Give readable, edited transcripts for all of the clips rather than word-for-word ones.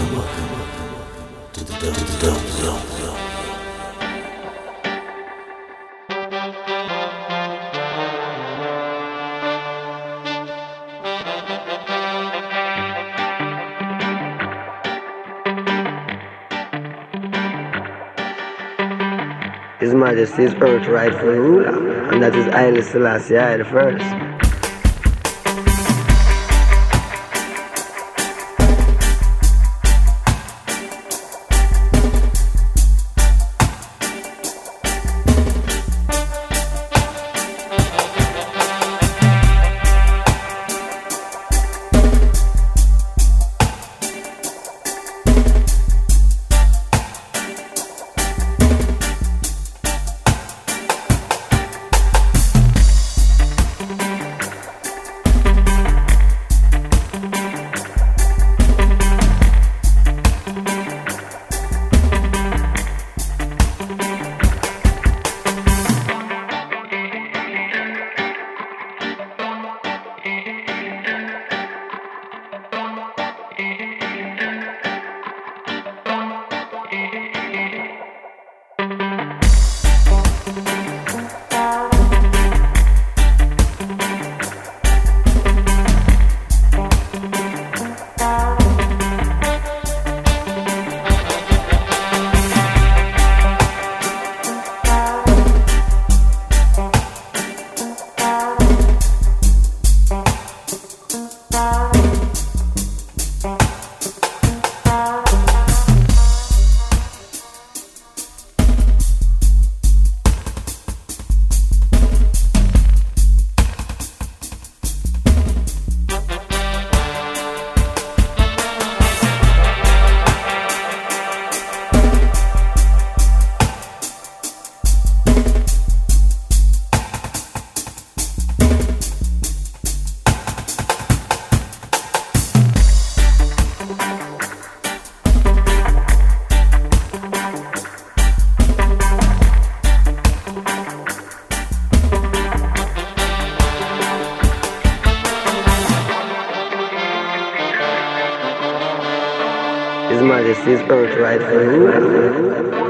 to the dub zone. His Majesty's earth rightful ruler, and that is Haile Selassie I the First. His Majesty's earth rightful ruler.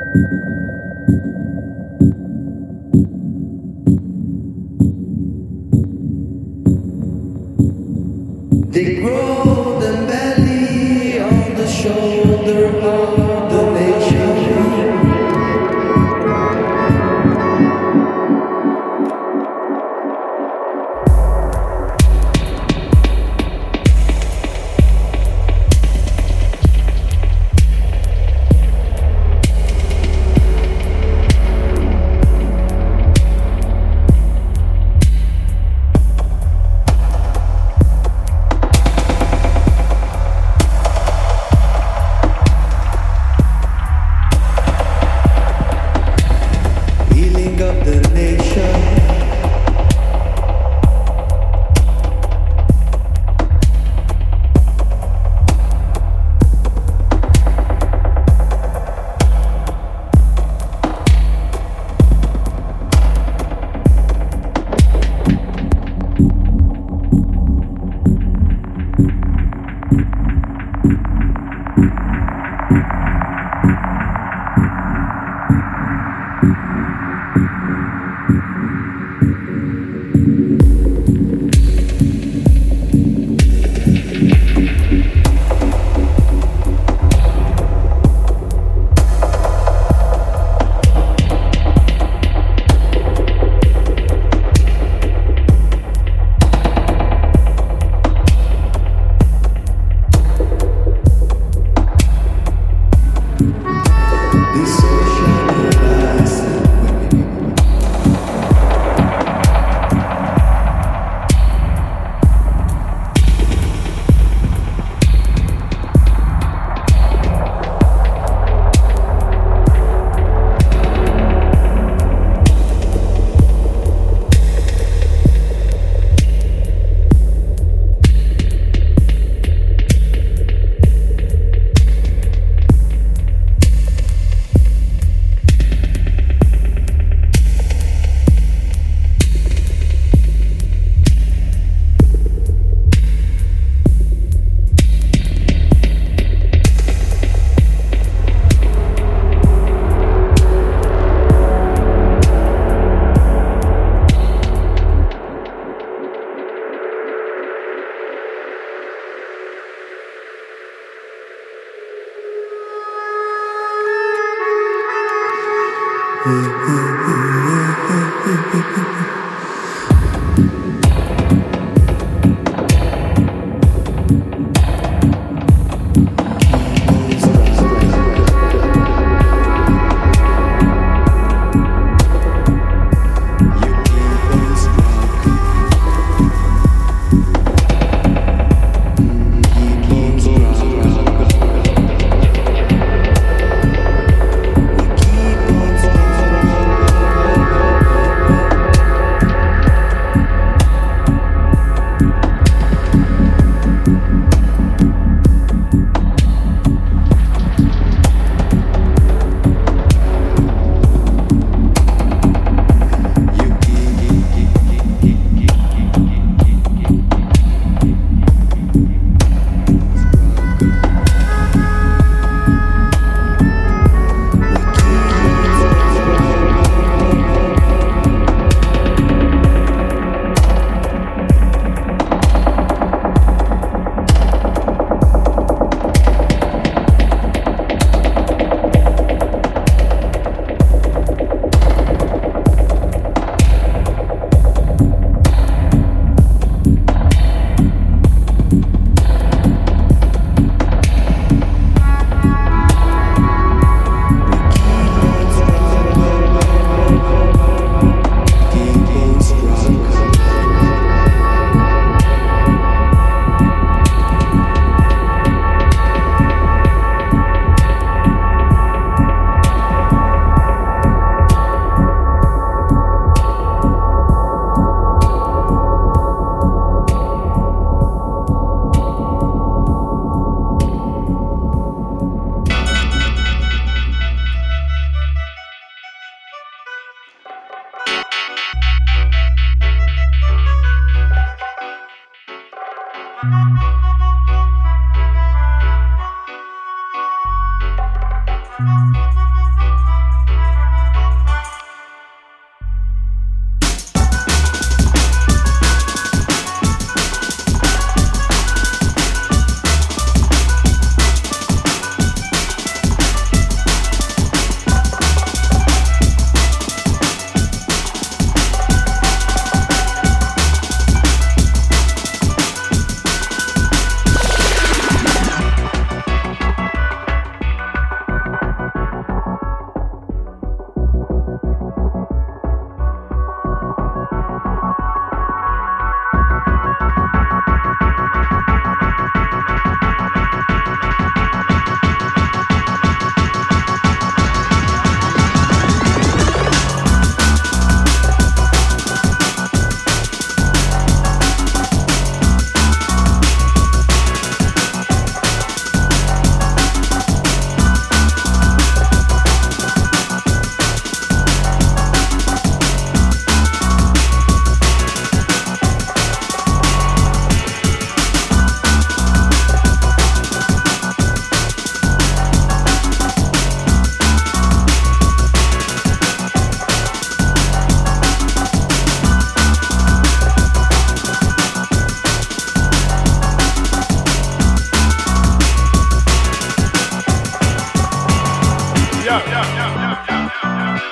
The golden belly on the shoulder of the nation. Healing of the nation.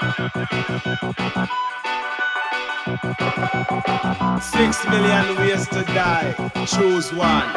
6 million ways to die. Choose one.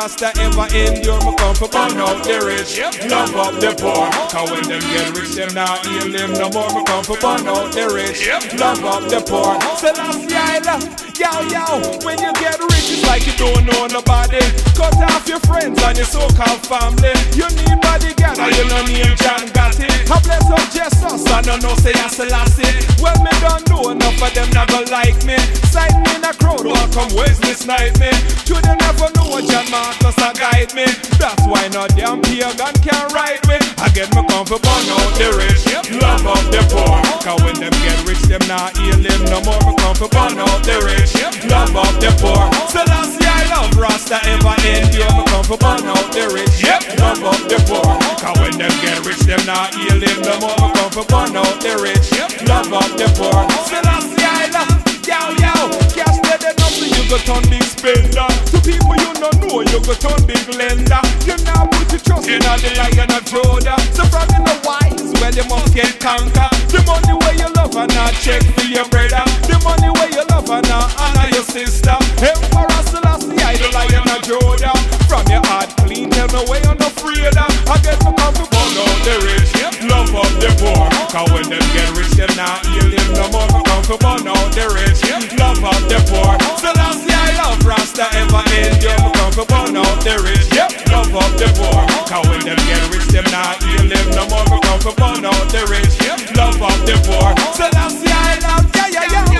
Rasta ever endure. Me come for burn out the rich, love up the poor. Cause when them get rich, them not heal them no more. Me come for burn out the rich, love up the poor. Selassie I love, yo, when you get rich, it's like you don't know nobody. Cut off your friends and your so-called family. You need bodyguard and you don't need John Gotti. I bless up Jesus and I know say I Selassie. Well, me don't know enough of them not gonna like me. Sight me in a crowd, won't come Wesley snipe me. You don't never know what John Marcus a guide me. That's why no damn pagan can't ride me. I get me comfortable out the rich, love up the poor. Cause when them get rich, them not heal them no more. Me comfortable out the rich, love up the poor. Selassie I love Rasta ever endure. Me comfortable out the rich, love up the poor. Cause when them get rich, them not heal them no more. Me comfortable out the rich, love up the poor. Selassie I love, yo, cash steady enough so you go turn big spender. To people you don't know, you go turn big lender. You now put your trust in the Lion of Judah. So from in the wise, where they must get conquer. The money where you love and not check for your brother. The money where you love and not honor your sister. Emperor Selassie, I the Lion of Judah. From your heart clean, tell me where you're not afraid of. I get my comfortable out the rich, love up the poor. Cause when them get rich, them not heal them no more. My comfortable out the rich, love up the poor. Selassie, I love Rasta ever endure. My comfortable out the rich, love up the poor. Cause when them get rich, them not heal them no more. My comfortable out the rich, love up the poor. Selassie, I love, yeah.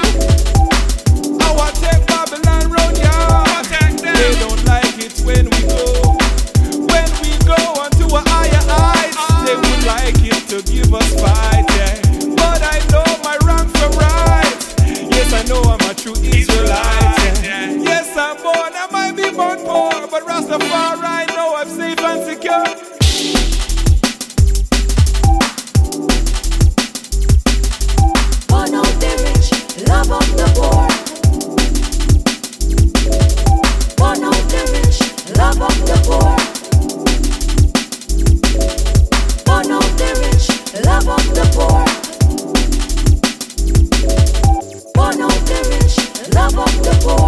I want to take Babylon round, They don't like it when we go onto a higher heights. They would like it to give us fight, But I know my wrong from right. Yes, I know I'm a true Israelite, Yes, I'm born, I might be born poor, but Rastafari know I'm safe and secure. Burn out the rich, love up the poor. Burn out the rich, love up the poor. Burn out the rich, love up the poor. Burn out the rich, love up the poor.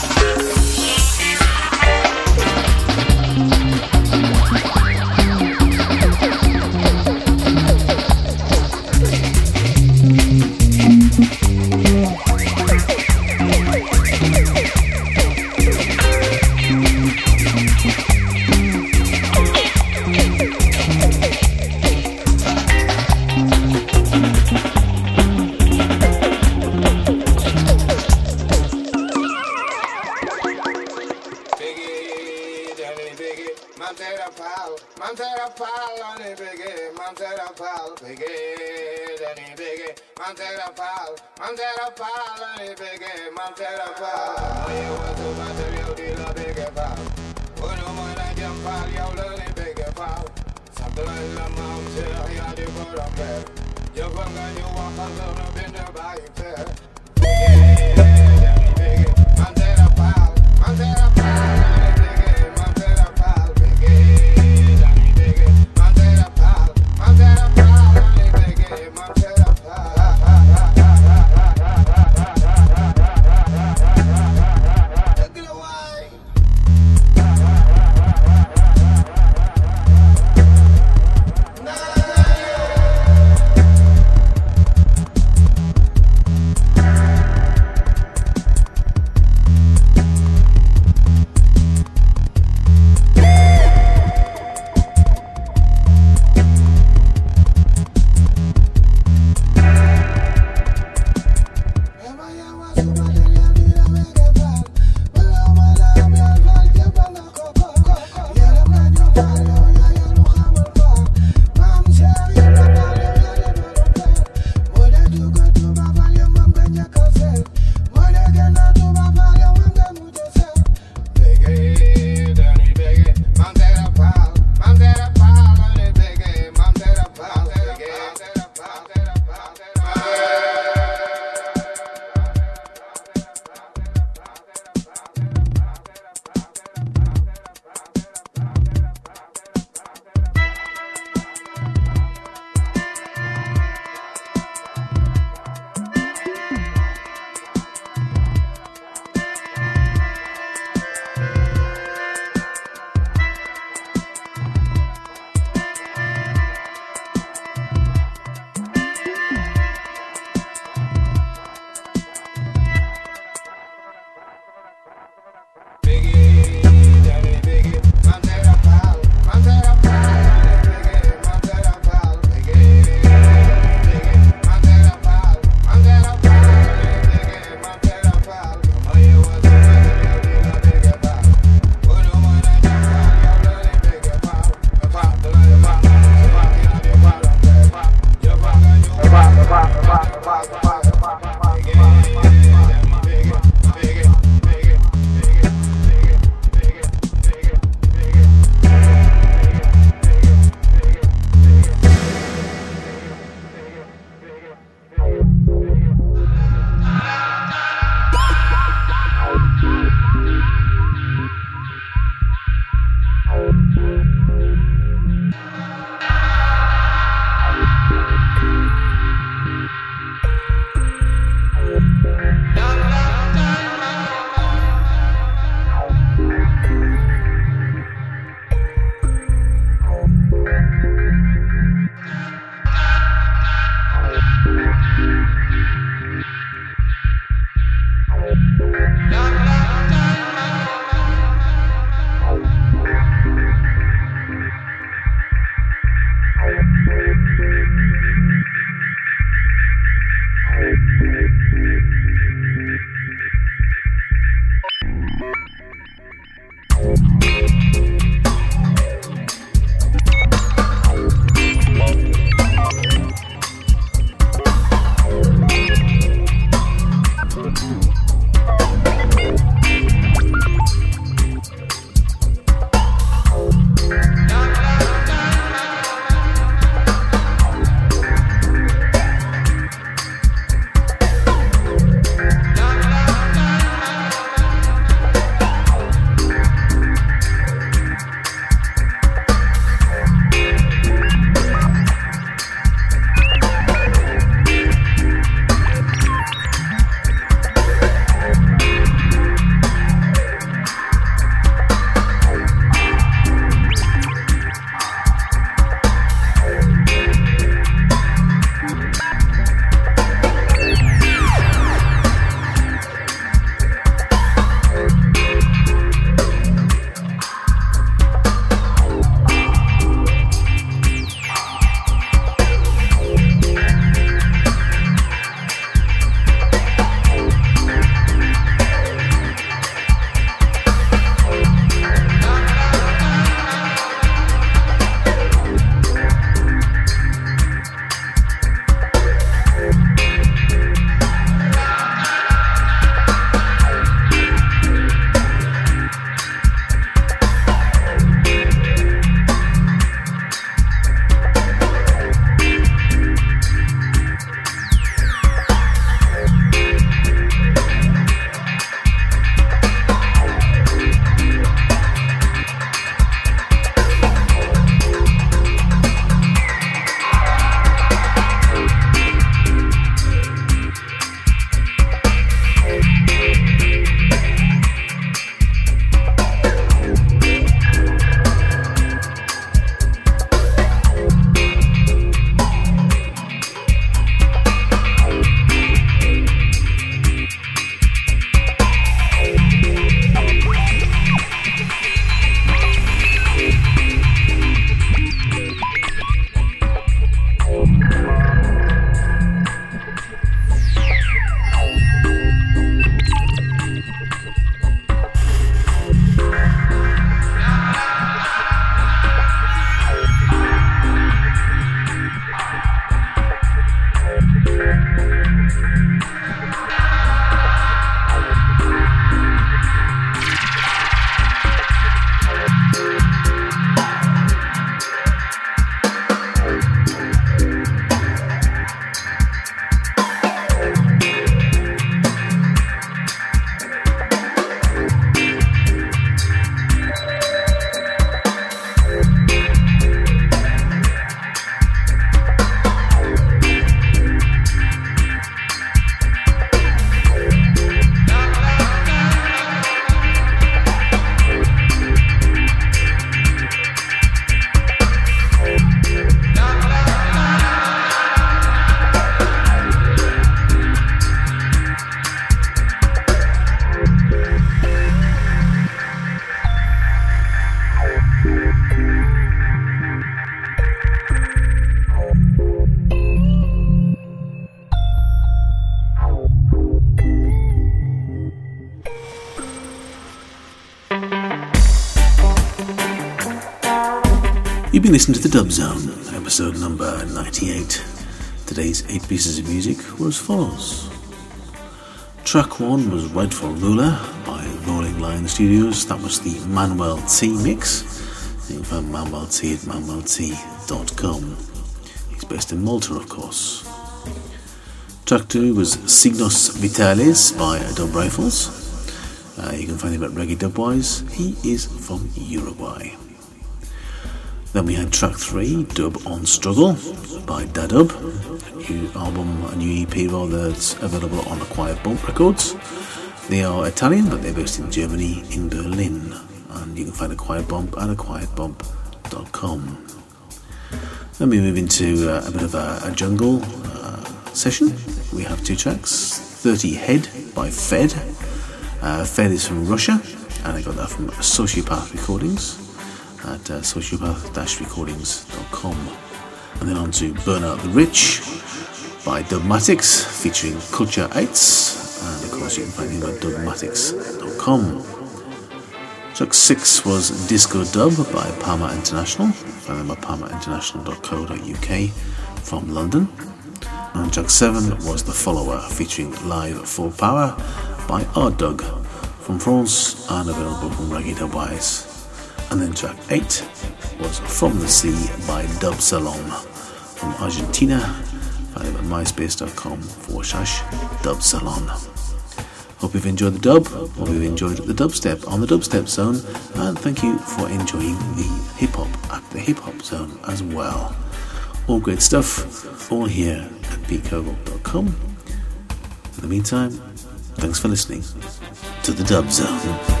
been listening to the Dub Zone, episode number 98. Today's 8 pieces of music were as follows. Track 1 was Rightful Ruler by Rolling Lion Studios. That was the Manuel T mix. You can find Manuel T at manuelt.com. He's based in Malta, of course. Track 2 was Signos Vitales by Dub Rifles. You can find him at Reggae Dubwise. He is from Uruguay. Then we had track 3, Dub on Struggle by Dadub, a new EP rather, that's available on Acquired Bump Records. They are Italian, but they're based in Germany, in Berlin, and you can find Acquired Bump at acquiredbump.com. Then we move into a bit of a jungle session. We have 2 tracks, 30 Head by Fed. Fed is from Russia, and I got that from Sociopath Recordings at sociopath-recordings.com. And then on to Burn Out the Rich by Dubmatics featuring Culture Eights, and of course you can find him at dubmatics.com. Track 6 was Disco Dub by Parma International. Find them at parmainternational.co.uk from London. And track 7 was The Follower featuring Live Full Power by Ardug from France and available from Reggae Dubwise. And then track 8 was From the Sea by Dub Salon from Argentina. Find him at myspace.com/Dub Salon. Hope you've enjoyed the dub, hope you've enjoyed the dubstep on the Dubstep Zone, and thank you for enjoying the hip hop at the Hip Hop Zone as well. All great stuff, all here at peacogle.com. In the meantime, thanks for listening to the Dub Zone.